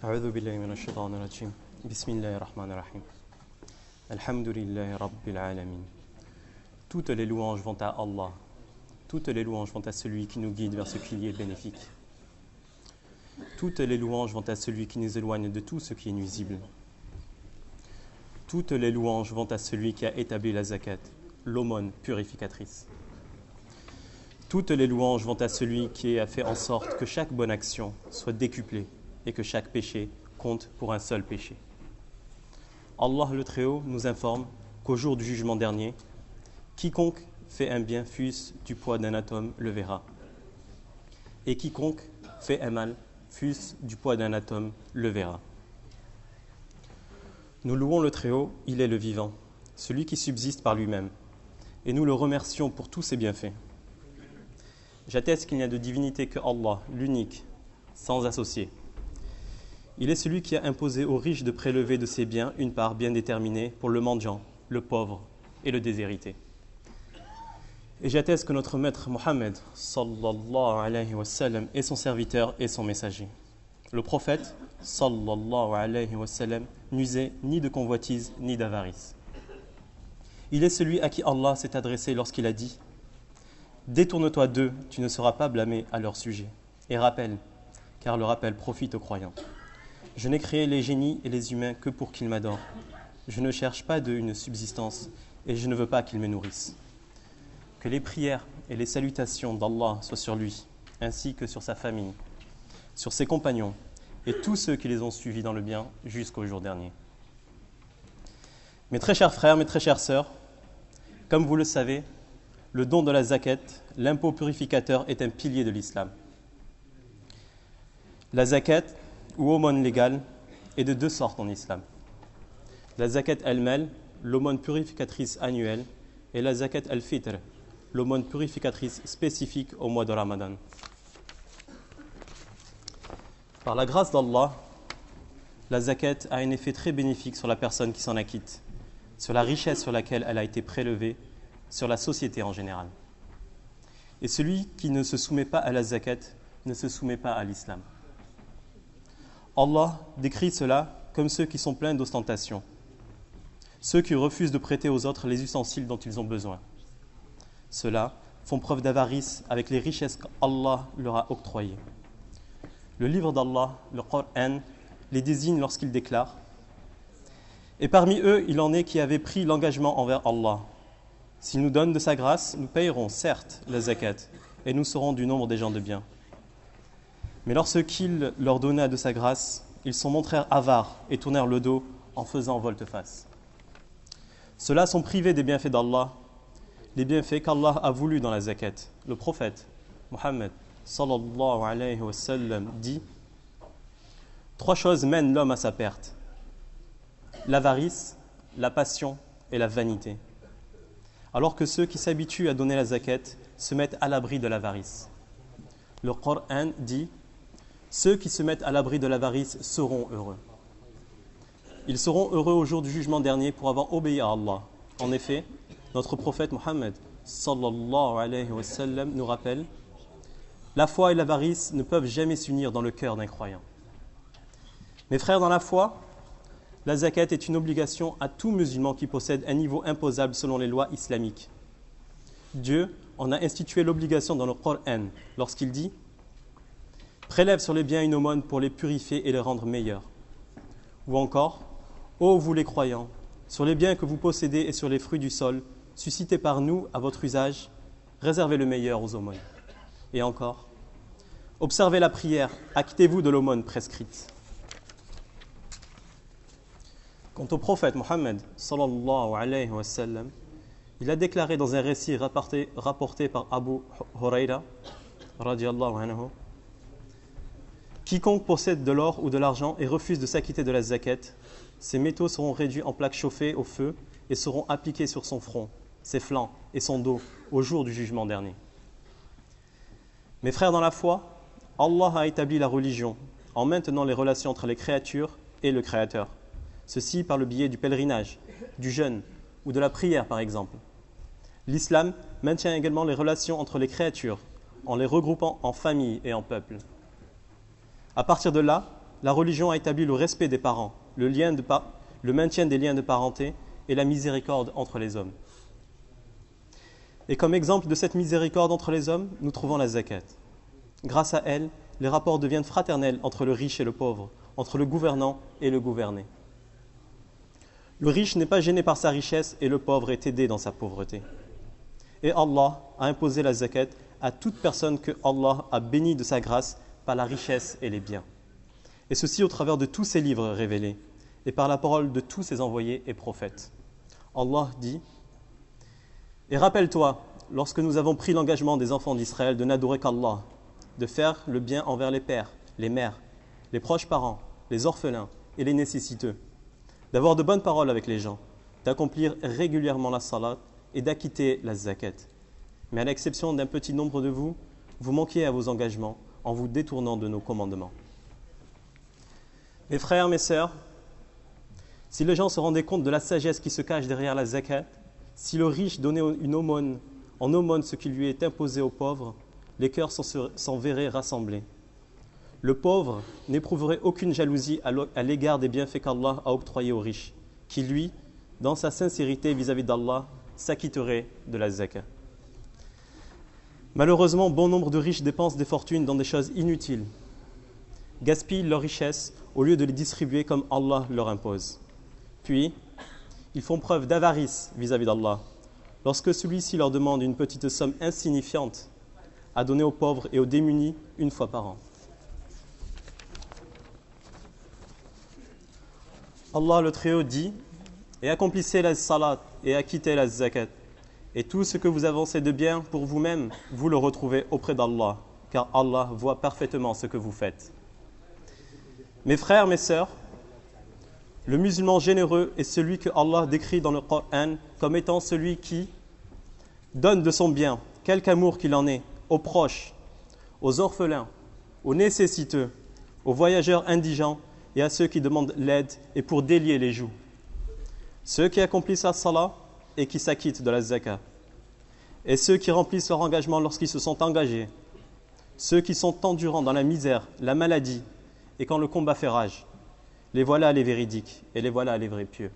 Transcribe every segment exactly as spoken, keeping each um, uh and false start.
أعوذ بالله من الشيطان الرجيم بسم الله الرحمن الرحيم الحمد لله رب العالمين. Toutes les louanges vont à Allah. Toutes les louanges vont à celui qui nous guide vers ce qui lui est bénéfique. Toutes les louanges vont à celui qui nous éloigne de tout ce qui est nuisible. Toutes les louanges vont à celui qui a établi la zakat, l'aumône purificatrice. Toutes les louanges vont à celui qui a fait en sorte que chaque bonne action soit décuplée et que chaque péché compte pour un seul péché. Allah le Très-Haut nous informe qu'au jour du jugement dernier, quiconque fait un bien fût-ce du poids d'un atome le verra. Et quiconque fait un mal fût-ce du poids d'un atome le verra. Nous louons le Très-Haut, il est le vivant, celui qui subsiste par lui-même, et nous le remercions pour tous ses bienfaits. J'atteste qu'il n'y a de divinité que Allah, l'unique, sans associé. Il est celui qui a imposé aux riches de prélever de ses biens une part bien déterminée pour le mendiant, le pauvre et le déshérité. Et j'atteste que notre maître Mohammed sallallahu alayhi wa sallam est son serviteur et son messager. Le prophète sallallahu alayhi wa sallam n'usait ni de convoitise ni d'avarice. Il est celui à qui Allah s'est adressé lorsqu'il a dit « Détourne-toi d'eux, tu ne seras pas blâmé à leur sujet. Et rappelle, car le rappel profite aux croyants. Je n'ai créé les génies et les humains que pour qu'ils m'adorent. Je ne cherche pas d'eux une subsistance et je ne veux pas qu'ils me nourrissent. Que les prières et les salutations d'Allah soient sur lui, ainsi que sur sa famille, sur ses compagnons et tous ceux qui les ont suivis dans le bien jusqu'au jour dernier. » Mes très chers frères, mes très chères sœurs, comme vous le savez, le don de la zakat, l'impôt purificateur, est un pilier de l'islam. La zakat, ou aumône légale, est de deux sortes en islam. La zakat al-mal, l'aumône purificatrice annuelle, et la zakat al-fitr, l'aumône purificatrice spécifique au mois de Ramadan. Par la grâce d'Allah, la zakat a un effet très bénéfique sur la personne qui s'en acquitte, sur la richesse sur laquelle elle a été prélevée, sur la société en général. Et celui qui ne se soumet pas à la zakat ne se soumet pas à l'islam. Allah décrit cela comme ceux qui sont pleins d'ostentation, ceux qui refusent de prêter aux autres les ustensiles dont ils ont besoin. Ceux-là font preuve d'avarice avec les richesses qu'Allah leur a octroyées. Le livre d'Allah, le Coran, les désigne lorsqu'il déclare « Et parmi eux, il en est qui avaient pris l'engagement envers Allah. S'il nous donne de sa grâce, nous payerons certes la zakat et nous serons du nombre des gens de bien. Mais lorsqu'il leur donna de sa grâce, ils s'en montrèrent avares et tournèrent le dos en faisant volte-face. Ceux-là sont privés des bienfaits d'Allah, les bienfaits qu'Allah a voulu dans la zakat. Le prophète Mohammed sallallahu alayhi wa sallam dit « Trois choses mènent l'homme à sa perte, l'avarice, la passion et la vanité. » Alors que ceux qui s'habituent à donner la zakat se mettent à l'abri de l'avarice. Le Coran dit « Ceux qui se mettent à l'abri de l'avarice seront heureux. » Ils seront heureux au jour du jugement dernier pour avoir obéi à Allah. En effet, notre prophète Mohammed sallallahu alayhi wa sallam nous rappelle « La foi et l'avarice ne peuvent jamais s'unir dans le cœur d'un croyant. » Mes frères dans la foi, la zakat est une obligation à tout musulman qui possède un niveau imposable selon les lois islamiques. Dieu en a institué l'obligation dans le Coran lorsqu'il dit « Prélève sur les biens une aumône pour les purifier et les rendre meilleurs. » Ou encore « Ô vous les croyants, sur les biens que vous possédez et sur les fruits du sol, suscités par nous à votre usage, réservez le meilleur aux aumônes. » Et encore « Observez la prière, acquittez-vous de l'aumône prescrite. » Quant au prophète Mohammed sallallahu alayhi wa sallam, il a déclaré dans un récit rapporté, rapporté par Abu Huraira radiyallahu anhu, quiconque possède de l'or ou de l'argent et refuse de s'acquitter de la zakat, ces métaux seront réduits en plaques chauffées au feu et seront appliqués sur son front, ses flancs et son dos au jour du jugement dernier. Mes frères dans la foi, Allah a établi la religion en maintenant les relations entre les créatures et le Créateur. Ceci par le biais du pèlerinage, du jeûne ou de la prière par exemple. L'islam maintient également les relations entre les créatures en les regroupant en familles et en peuples. À partir de là, la religion a établi le respect des parents, le, lien de par... le maintien des liens de parenté et la miséricorde entre les hommes. Et comme exemple de cette miséricorde entre les hommes, nous trouvons la zakat. Grâce à elle, les rapports deviennent fraternels entre le riche et le pauvre, entre le gouvernant et le gouverné. Le riche n'est pas gêné par sa richesse et le pauvre est aidé dans sa pauvreté. Et Allah a imposé la zakat à toute personne que Allah a bénie de sa grâce par la richesse et les biens. Et ceci au travers de tous ses livres révélés et par la parole de tous ses envoyés et prophètes. Allah dit « Et rappelle-toi, lorsque nous avons pris l'engagement des enfants d'Israël de n'adorer qu'Allah, de faire le bien envers les pères, les mères, les proches parents, les orphelins et les nécessiteux, d'avoir de bonnes paroles avec les gens, d'accomplir régulièrement la salat et d'acquitter la zakat. Mais à l'exception d'un petit nombre de vous, vous manquiez à vos engagements en vous détournant de nos commandements. » Mes frères, mes sœurs, si les gens se rendaient compte de la sagesse qui se cache derrière la zakat, si le riche donnait une aumône, en aumône ce qui lui est imposé aux pauvres, les cœurs s'en verraient rassemblés. Le pauvre n'éprouverait aucune jalousie à l'égard des bienfaits qu'Allah a octroyés aux riches, qui lui, dans sa sincérité vis-à-vis d'Allah, s'acquitterait de la zakat. Malheureusement, bon nombre de riches dépensent des fortunes dans des choses inutiles, gaspillent leurs richesses au lieu de les distribuer comme Allah leur impose. Puis, ils font preuve d'avarice vis-à-vis d'Allah, lorsque celui-ci leur demande une petite somme insignifiante à donner aux pauvres et aux démunis une fois par an. Allah le Très-Haut dit « Et accomplissez la salat et acquittez la zakat, et tout ce que vous avancez de bien pour vous-même, vous le retrouvez auprès d'Allah, car Allah voit parfaitement ce que vous faites. » Mes frères, mes sœurs, le musulman généreux est celui que Allah décrit dans le Coran comme étant celui qui donne de son bien, quelque amour qu'il en ait, aux proches, aux orphelins, aux nécessiteux, aux voyageurs indigents et à ceux qui demandent l'aide et pour délier les joues. Ceux qui accomplissent la salat et qui s'acquittent de la zakat. Et ceux qui remplissent leur engagement lorsqu'ils se sont engagés. Ceux qui sont endurants dans la misère, la maladie et quand le combat fait rage. Les voilà les véridiques et les voilà les vrais pieux.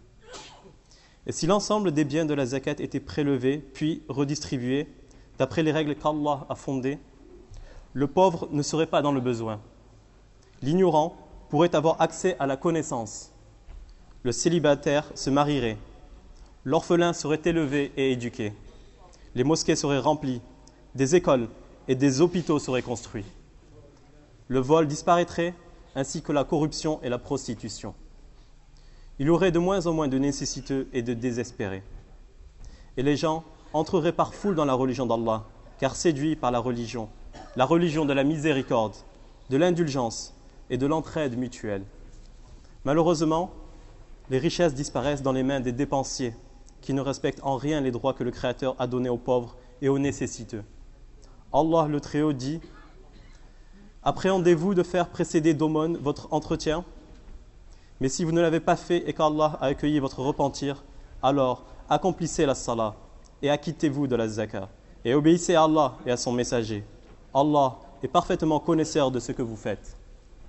Et si l'ensemble des biens de la zakat étaient prélevés puis redistribués d'après les règles qu'Allah a fondées, le pauvre ne serait pas dans le besoin. L'ignorant pourrait avoir accès à la connaissance. Le célibataire se marierait. L'orphelin serait élevé et éduqué. Les mosquées seraient remplies. Des écoles et des hôpitaux seraient construits. Le vol disparaîtrait, ainsi que la corruption et la prostitution. Il y aurait de moins en moins de nécessiteux et de désespérés. Et les gens entreraient par foule dans la religion d'Allah, car séduits par la religion, la religion de la miséricorde, de l'indulgence et de l'entraide mutuelle. Malheureusement, les richesses disparaissent dans les mains des dépensiers, qui ne respectent en rien les droits que le Créateur a donnés aux pauvres et aux nécessiteux. Allah le Très-Haut dit « Appréhendez-vous de faire précéder d'aumône votre entretien ? Mais si vous ne l'avez pas fait et qu'Allah a accueilli votre repentir, alors accomplissez la salat et acquittez-vous de la zakat et obéissez à Allah et à son messager. Allah est parfaitement connaisseur de ce que vous faites. »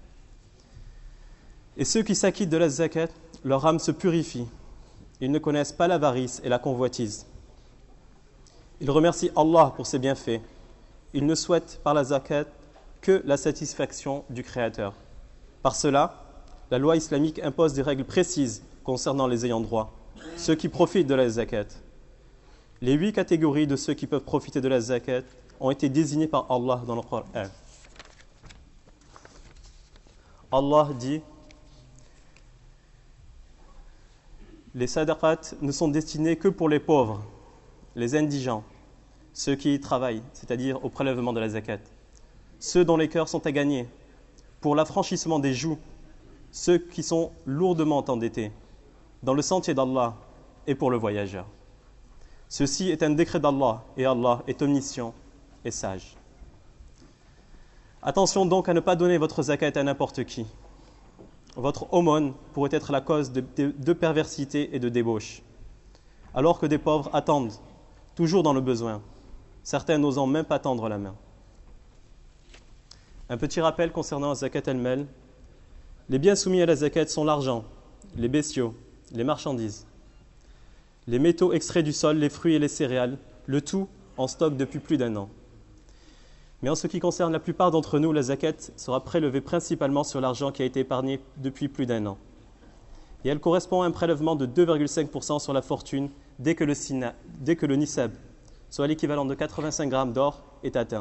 Et ceux qui s'acquittent de la zakat, leur âme se purifie. Ils ne connaissent pas l'avarice et la convoitise. Ils remercient Allah pour ses bienfaits. Ils ne souhaitent par la zakat que la satisfaction du Créateur. Par cela, la loi islamique impose des règles précises concernant les ayants droit, ceux qui profitent de la zakat. Les huit catégories de ceux qui peuvent profiter de la zakat ont été désignées par Allah dans le Coran. Allah dit « Les sadaqat ne sont destinés que pour les pauvres, les indigents, ceux qui y travaillent, c'est-à-dire au prélèvement de la zakat, ceux dont les cœurs sont à gagner, pour l'affranchissement des joues, ceux qui sont lourdement endettés, dans le sentier d'Allah et pour le voyageur. Ceci est un décret d'Allah et Allah est omniscient et sage. Attention donc à ne pas donner votre zakat à n'importe qui. Votre aumône pourrait être la cause de, de, de perversité et de débauche, alors que des pauvres attendent, toujours dans le besoin, certains n'osant même pas tendre la main. Un petit rappel concernant la zakat el-mal. Les biens soumis à la zakat sont l'argent, les bestiaux, les marchandises, les métaux extraits du sol, les fruits et les céréales, le tout en stock depuis plus d'un an. Mais en ce qui concerne la plupart d'entre nous, la zakat sera prélevée principalement sur l'argent qui a été épargné depuis plus d'un an. Et elle correspond à un prélèvement de deux virgule cinq pour cent sur la fortune dès que le, sina, dès que le nisab, soit l'équivalent de quatre-vingt-cinq grammes d'or, est atteint.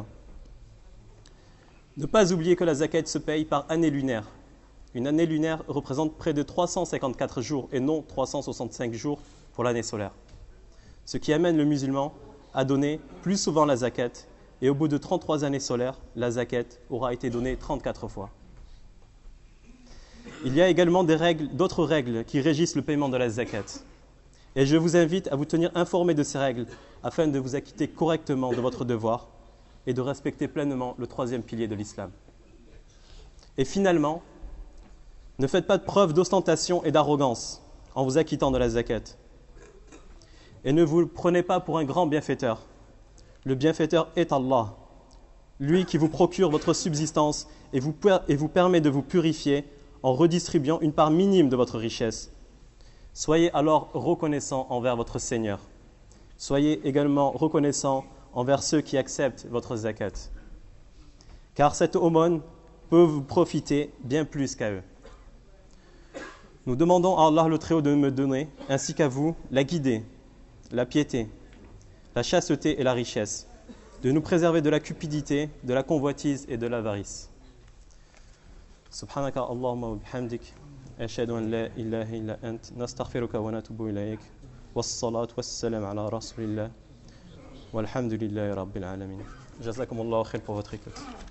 Ne pas oublier que la zakat se paye par année lunaire. Une année lunaire représente près de trois cent cinquante-quatre jours et non trois cent soixante-cinq jours pour l'année solaire. Ce qui amène le musulman à donner plus souvent la zakat, et au bout de trente-trois années solaires, la zakat aura été donnée trente-quatre fois. Il y a également des règles, d'autres règles qui régissent le paiement de la zakat. Et je vous invite à vous tenir informés de ces règles afin de vous acquitter correctement de votre devoir et de respecter pleinement le troisième pilier de l'islam. Et finalement, ne faites pas de preuve d'ostentation et d'arrogance en vous acquittant de la zakat. Et ne vous prenez pas pour un grand bienfaiteur. Le bienfaiteur est Allah, lui qui vous procure votre subsistance et vous, et vous permet de vous purifier en redistribuant une part minime de votre richesse. Soyez alors reconnaissants envers votre Seigneur. Soyez également reconnaissants envers ceux qui acceptent votre zakat. Car cette aumône peut vous profiter bien plus qu'à eux. Nous demandons à Allah le Très-Haut de me donner, ainsi qu'à vous, la guidée, la piété, la chasteté et la richesse, de nous préserver de la cupidité, de la convoitise et de l'avarice. Subhanaka Allahumma wa bihamdik, ashhadu an la ilaha illa ant, nastaghfiruka wa natubu ilayk, wassalatu wassalam ala rasulillah, walhamdulillahi rabbil alamin. Jazakumullahu khair pour votre écoute.